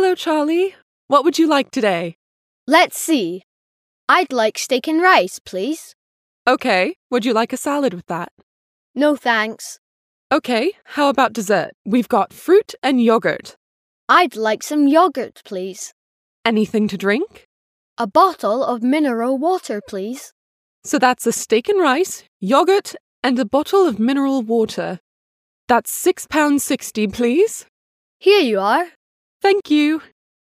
Hello, Charlie. What would you like today? Let's see. I'd like steak and rice, please. Okay, would you like a salad with that? No thanks. Okay, how about dessert? We've got fruit and yogurt. I'd like some yogurt, please. Anything to drink? A bottle of mineral water, please. So that's a steak and rice, yogurt, and a bottle of mineral water. That's £6.60, please. Here you are. Thank you.